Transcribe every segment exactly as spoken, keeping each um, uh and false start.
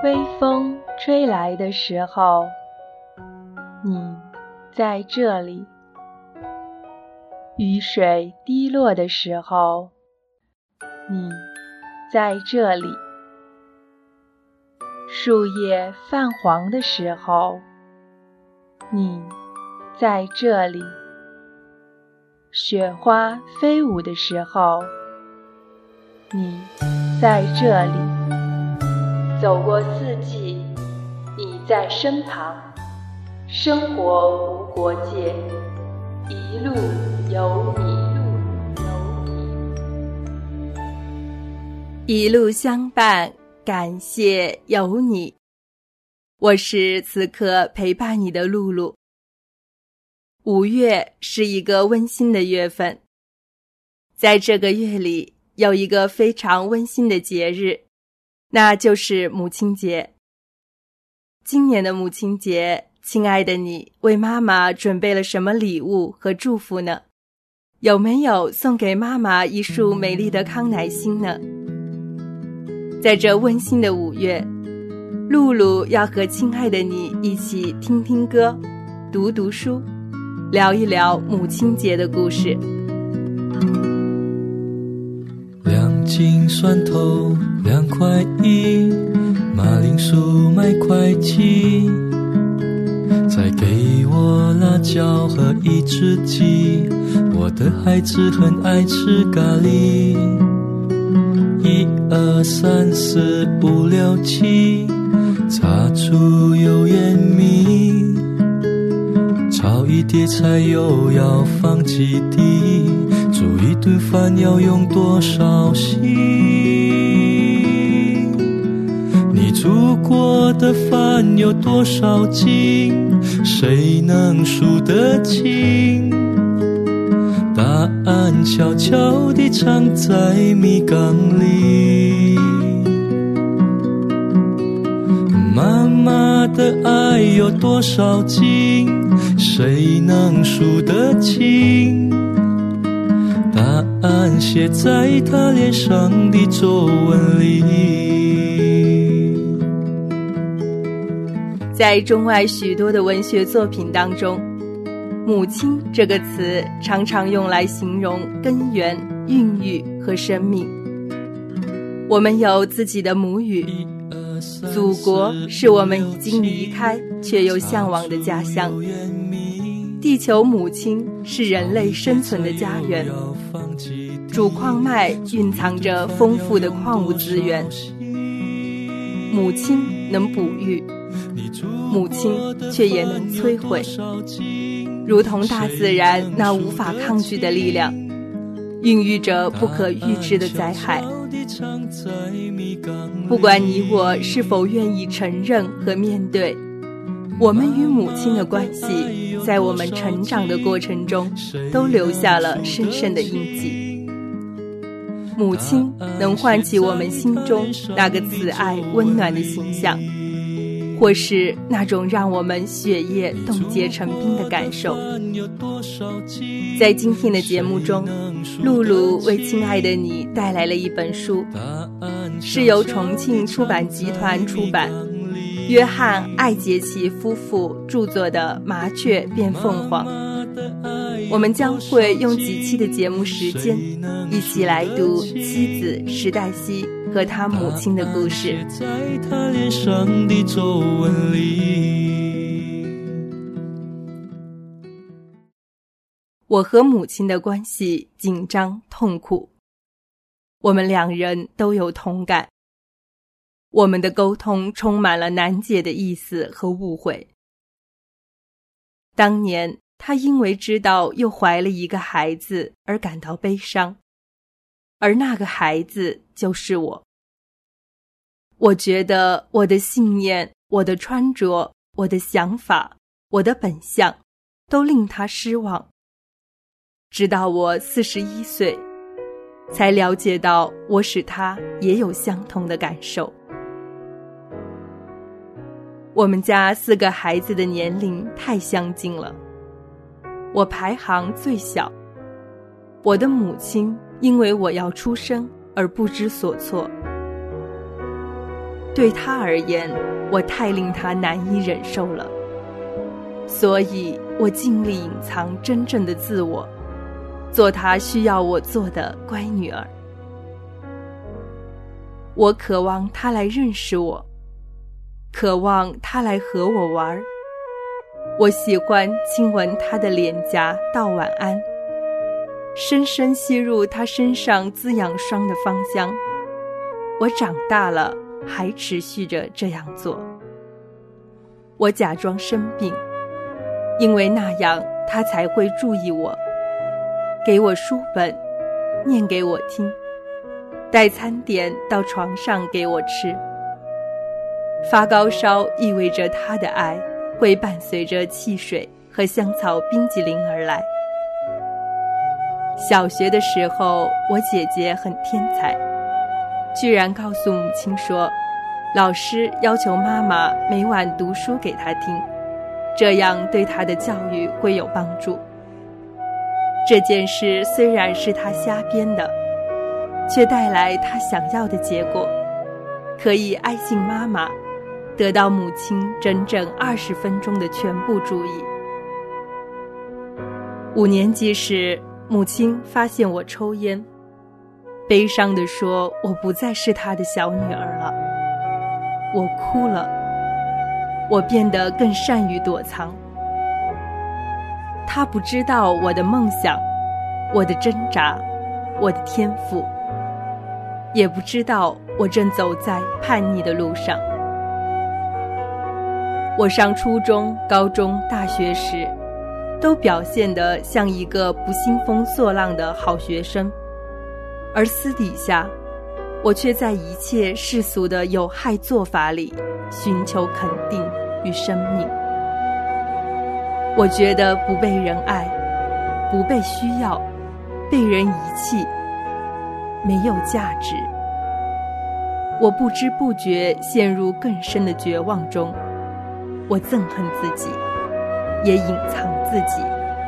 微风吹来的时候，你在这里；雨水滴落的时候，你在这里；树叶泛黄的时候，你在这里；雪花飞舞的时候，你在这里；走过四季，你在身旁；生活无国界，一路有你， 一路相伴，感谢有你。我是此刻陪伴你的露露。五月是一个温馨的月份，在这个月里有一个非常温馨的节日，那就是母亲节。今年的母亲节，亲爱的你为妈妈准备了什么礼物和祝福呢？有没有送给妈妈一束美丽的康乃馨呢？在这温馨的五月，露露要和亲爱的你一起听听歌，读读书，聊一聊母亲节的故事。 两斤蒜头两块一，马铃薯买块几，再给我辣椒和一只鸡，我的孩子很爱吃咖喱。一二三四五六七，炸猪油盐米，炒一碟菜又要放几滴，煮一顿饭要用多少心？你煮过的饭有多少斤？谁能数得清？答案悄悄地藏在米缸里。妈妈的爱有多少斤？谁能数得清？答案写在她脸上的皱纹里。 在中外许多的文学作品当中，母亲这个词常常用来形容根源、孕育和生命。我们有自己的母语，祖国是我们已经离开却又向往的家乡。地球母亲是人类生存的家园，主矿脉蕴藏着丰富的矿物资源。母亲能哺育，母亲却也能摧毁，如同大自然那无法抗拒的力量，孕育着不可预知的灾害。不管你我是否愿意承认和面对，我们与母亲的关系在我们成长的过程中都留下了深深的印记。母亲能唤起我们心中那个慈爱温暖的形象，或是那种让我们血液冻结成冰的感受。在今天的节目中，露露为亲爱的你带来了一本书，是由重庆出版集团出版，约翰·艾杰奇夫妇著作的《麻雀变凤凰》。我们将会用几期的节目时间，一起来读妻子史黛西和他母亲的故事。在他脸上的皱纹里，我和母亲的关系紧张痛苦，我们两人都有同感。我们的沟通充满了难解的意思和误会。当年她因为知道又怀了一个孩子而感到悲伤，而那个孩子就是我。我觉得我的信念、我的穿着、我的想法、我的本相都令她失望。直到我四十一岁，才了解到我使她也有相同的感受。我们家四个孩子的年龄太相近了，我排行最小。我的母亲因为我要出生而不知所措。 对他而言，我太令他难以忍受了，所以我尽力隐藏真正的自我，做他需要我做的乖女儿。我渴望他来认识我，渴望他来和我玩。我喜欢亲吻他的脸颊道晚安，深深吸入他身上滋养霜的芳香。我长大了，还持续着这样做。我假装生病，因为那样他才会注意我，给我书本，念给我听，带餐点到床上给我吃。发高烧意味着他的爱会伴随着汽水和香草冰激凌而来。小学的时候，我姐姐很天才，居然告诉母亲说，老师要求妈妈每晚读书给她听，这样对她的教育会有帮助。这件事虽然是她瞎编的，却带来她想要的结果，可以挨近妈妈，得到母亲整整二十分钟的全部注意。五年级时，母亲发现我抽烟，悲伤地说我不再是她的小女儿了。我哭了，我变得更善于躲藏。她不知道我的梦想，我的挣扎，我的天赋，也不知道我正走在叛逆的路上。我上初中、高中、大学时，都表现得像一个不兴风作浪的好学生，而私底下，我却在一切世俗的有害做法里寻求肯定与生命。我觉得不被人爱，不被需要，被人遗弃，没有价值。我不知不觉陷入更深的绝望中，我憎恨自己，也隐藏自己。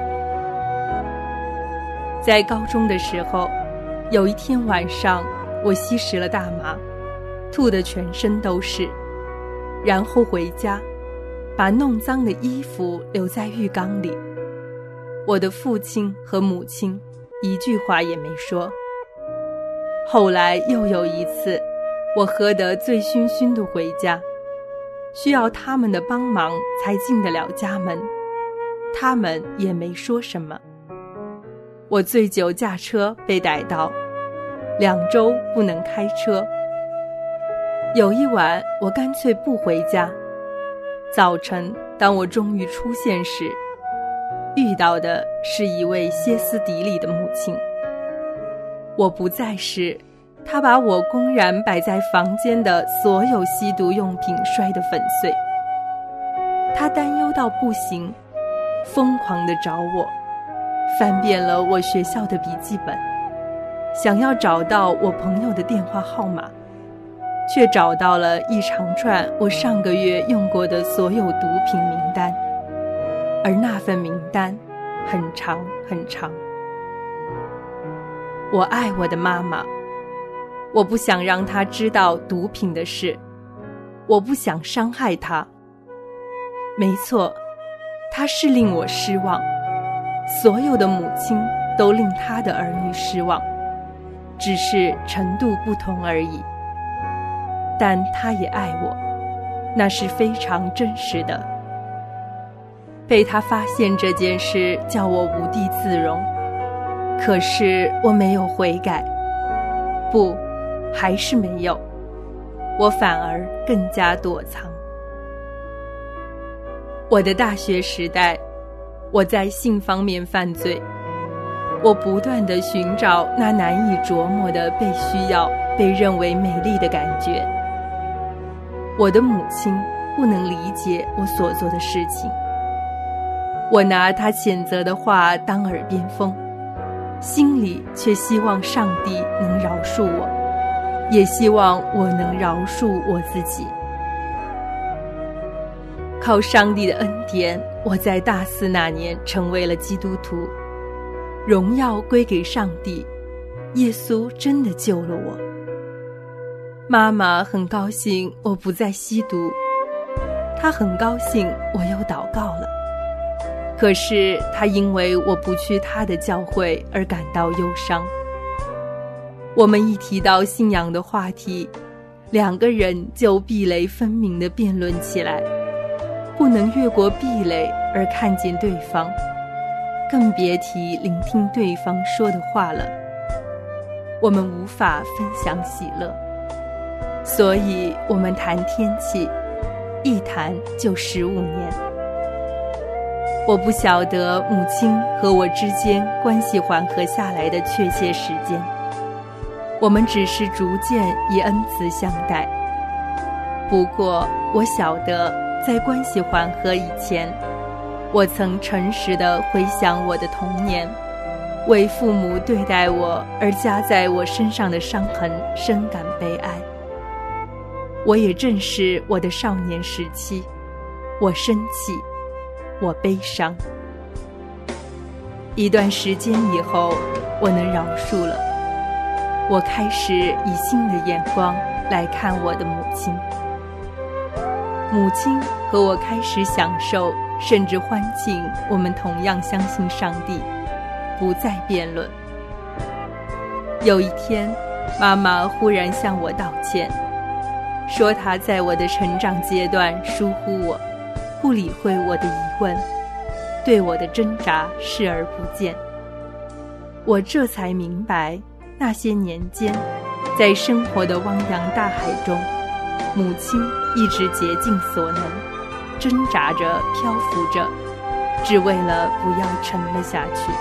在高中的时候，有一天晚上，我吸食了大麻，吐得全身都是，然后回家，把弄脏的衣服留在浴缸里。我的父亲和母亲一句话也没说。后来又有一次，我喝得醉醺醺地回家，需要他们的帮忙才进得了家门，他们也没说什么。我醉酒驾车被逮到，两周不能开车。有一晚，我干脆不回家。早晨，当我终于出现时，遇到的是一位歇斯底里的母亲。我不在时，她把我公然摆在房间的所有吸毒用品摔得粉碎。她担忧到不行，疯狂地找我，翻遍了我学校的笔记本，想要找到我朋友的电话号码，却找到了一长串我上个月用过的所有毒品名单，而那份名单很长很长。我爱我的妈妈，我不想让她知道毒品的事，我不想伤害她。没错，她是令我失望，所有的母亲都令她的儿女失望，只是程度不同而已。但她也爱我，那是非常真实的。被她发现这件事叫我无地自容，可是我没有悔改，不，还是没有，我反而更加躲藏。我的大学时代，我在性方面犯罪，我不断地寻找那难以琢磨的被需要、被认为美丽的感觉。我的母亲不能理解我所做的事情，我拿她谴责的话当耳边风，心里却希望上帝能饶恕我，也希望我能饶恕我自己。靠上帝的恩典，我在大四那年成为了基督徒，荣耀归给上帝，耶稣真的救了我。 妈妈很高兴我不再吸毒，她很高兴我又祷告了。可是她因为我不去她的教会而感到忧伤。我们一提到信仰的话题，两个人就壁垒分明地辩论起来，不能越过壁垒而看见对方，更别提聆听对方说的话了。我们无法分享喜乐，所以我们谈天气，一谈就十五年。我不晓得母亲和我之间关系缓和下来的确切时间，我们只是逐渐以恩慈相待。不过我晓得，在关系缓和以前，我曾诚实地回想我的童年，为父母对待我而加在我身上的伤痕深感悲哀。我也正是我的少年时期，我生气，我悲伤。一段时间以后，我能饶恕了，我开始以新的眼光来看我的母亲。母亲和我开始享受甚至欢庆我们同样相信上帝，不再辩论。有一天，妈妈忽然向我道歉，说她在我的成长阶段疏忽我，不理会我的疑问，对我的挣扎视而不见。我这才明白，那些年间，在生活的汪洋大海中，母亲一直竭尽所能，挣扎着漂浮着，只为了不要沉了下去。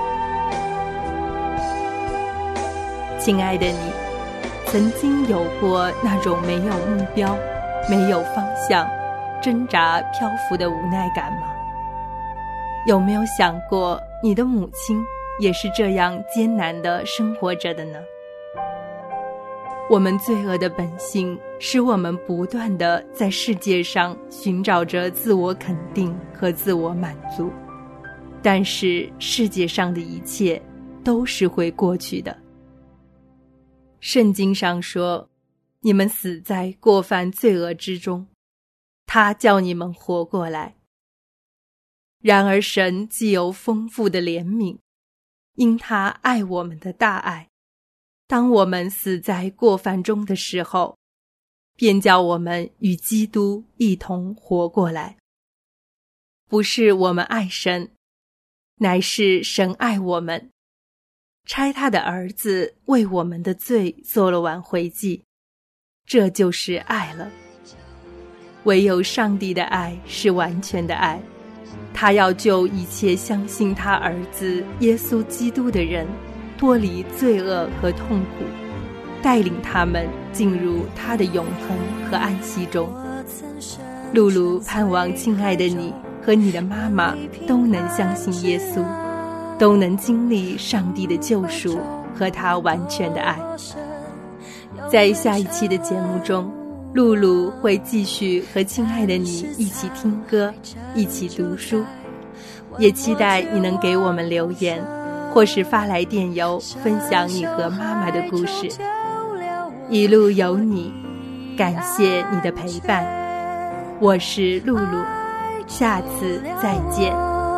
亲爱的你，曾经有过那种没有目标、没有方向、挣扎漂浮的无奈感吗？有没有想过，你的母亲也是这样艰难地生活着的呢？我们罪恶的本性使我们不断地在世界上寻找着自我肯定和自我满足，但是世界上的一切都是会过去的。圣经上说，你们死在过犯罪恶之中，他叫你们活过来。然而神既有丰富的怜悯，因他爱我们的大爱，当我们死在过犯中的时候，便叫我们与基督一同活过来。不是我们爱神，乃是神爱我们，差他的儿子为我们的罪做了挽回祭，这就是爱了。唯有上帝的爱是完全的爱，他要救一切相信他儿子耶稣基督的人脱离罪恶和痛苦，带领他们进入他的永恒和安息中。露露盼望亲爱的你和你的妈妈都能相信耶稣，都能经历上帝的救赎和他完全的爱。在下一期的节目中，露露会继续和亲爱的你一起听歌，一起读书，也期待你能给我们留言，或是发来电邮分享你和妈妈的故事。一路有你，感谢你的陪伴，我是露露，下次再见。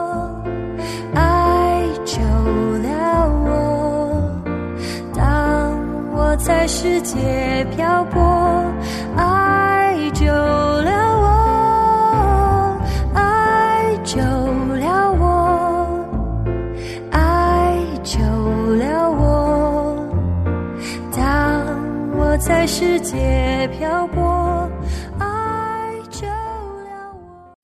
爱救了我，当我在世界漂泊，爱救了我，爱救了我，爱救了我，当我在世界漂泊。